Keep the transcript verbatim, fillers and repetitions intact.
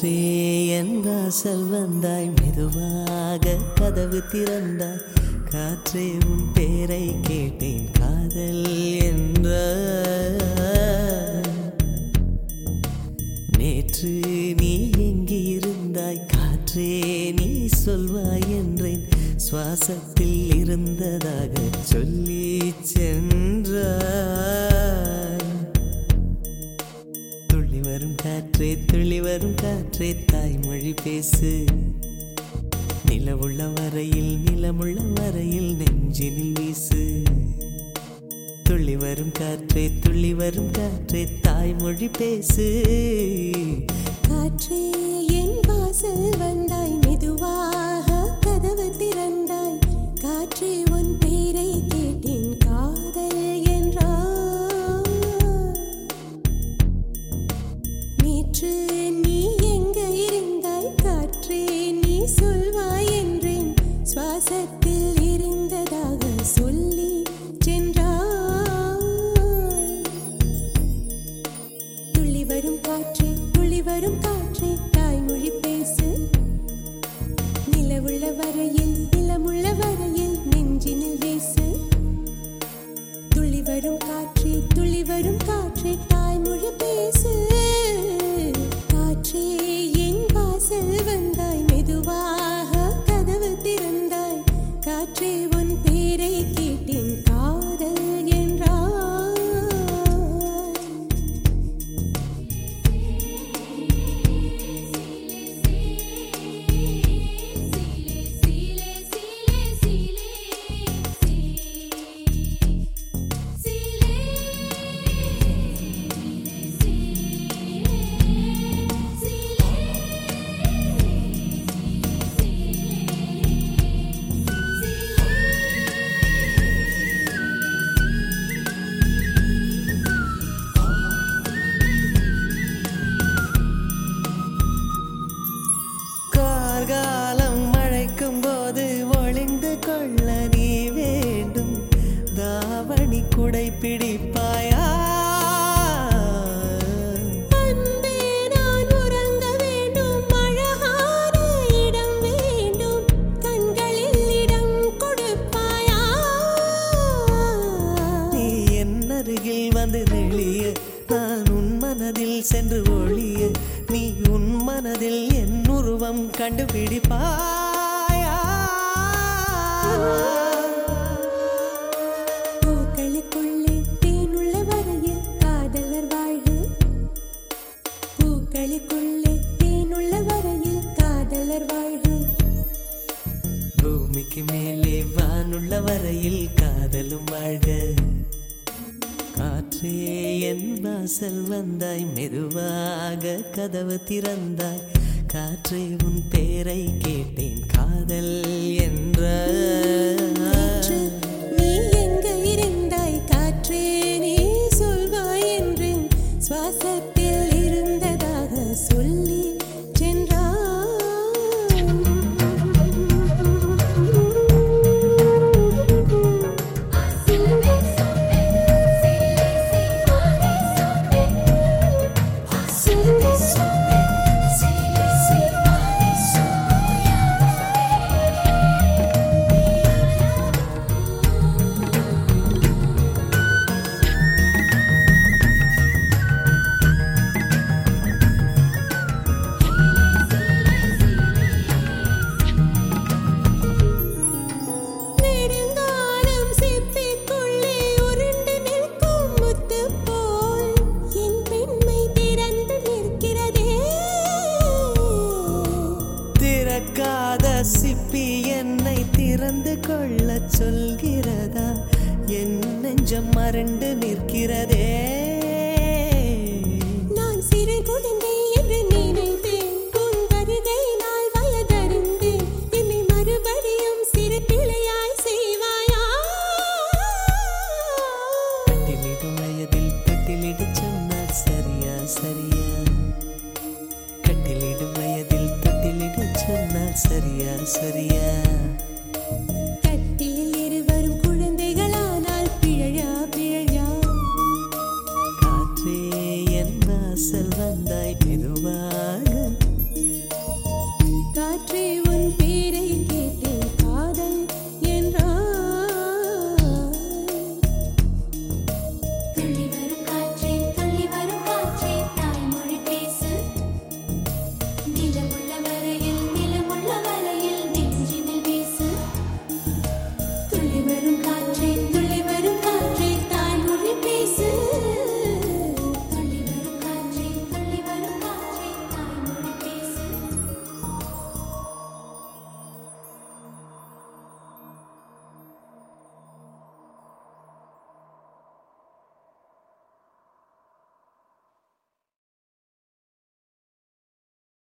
காற்றே என் வாசல் வந்தாய், மெதுவாக கதவு திறந்தாய். காற்றே உன் பேரை கேட்டேன், காதல் என்ற. நேற்று நீ எங்கே இருந்தாய், காற்றே நீ சொல்வாய் என்றேன். சுவாசத்தில் இருந்ததாக சொல்லி சென்றாய். துள்ளி வரும் காற்றே, துள்ளி வரும் காற்றே, தாய்மொழி பேசு. நிலவுள்ள வரையில், நிலமுள்ள வரையில் நெஞ்சினில் வீசு. துள்ளி வரும் காற்றே, துள்ளி வரும் காற்றே, தாய்மொழி பேசு. காற்றே என் வாசல் வந்தாய், மெதுவாக கதவு திறந்தாய். காற்றே உன் பேரை கேட்டேன், காதல் என்றாய். நேற்று நீ எங்க இருந்தாய், காற்றே நீ சொல்வாய் என்றேன். சுவாசத்தில் இருந்ததாக சொல்லி சென்றாய். துள்ளி வரும் காற்றே, துள்ளி வரும் காற்றே, தாய்மொழி பேசு. நிலவுள்ள வரையில், நிலமுள்ள வரையில் நெஞ்சினில் வீசு. துள்ளி வரும் காற்றே, துள்ளி வரும் காற்றே, தாய்மொழி பேசு. காற்றே என் வாசல் வந்தாய், மெதுவாக கதவு திறந்தாய். காற்றே உன் பேரை கேட்டேன், காதல் என்றாய். காலம் மழைக்கும் போது ஒளிந்து கொள்ள நீ வேண்டும். தாவணி குடை பிடிப்பாயா? அன்பே நான் உறங்க வேண்டும், அழகான இடம் வேண்டும். கண்களில் இடம் கொடுப்பாயா? நீ என் அருகில் வந்து நெளிய, நான் உன் மனதில் சென்று ஒளிய. நீ உன் மனதில் என் உருவம் கண்டுபிடிப்பாயா? பூக்களுக்குள்ளே தேனுள்ள வரையில் காதலர் வாழ்வு. பூக்களுக்குள்ளே தேனுள்ள வரையில் காதலர் வாழ்வு. பூமிக்கு மேலே வானுள்ள வரையில் காதலும் வாழ்க. காற்றே என் வாசல் வந்தாய், மெதுவாக கதவு திறந்தாய். காற்றே உன் பேரை கேட்டேன், காதல் என்ற. நேற்று நீ எங்க இருந்தாய், காற்றே நீ சொல்வாய் என்றேன். சுவாசத்தில் இருந்ததாக சொல்லி சென்றாய். சிப்பி என்னை திறந்து கொள்ள சொல்கிறதா? என் நெஞ்சம் மறண்டு நிற்கிறதே. நான் சிறு குழந்தை என்று நினைத்தேன், உன் வருகையினால் வயதறிந்தேன். என்னை மறுபடியும் சிறு பிள்ளையாய் செய்வாயா? கட்டிலிடும் வயதில் தொட்டிலிடு சொன்னால் சரியா சரியா? கட்டிலிடும் வயதில் தொட்டிலிடு சொன்னால் சரியா சரியா? கட்டிலில் இருவரும் குழந்தைகளானால் பிழையா பிழையா? காற்றே என் வாசல் வந்தாய்,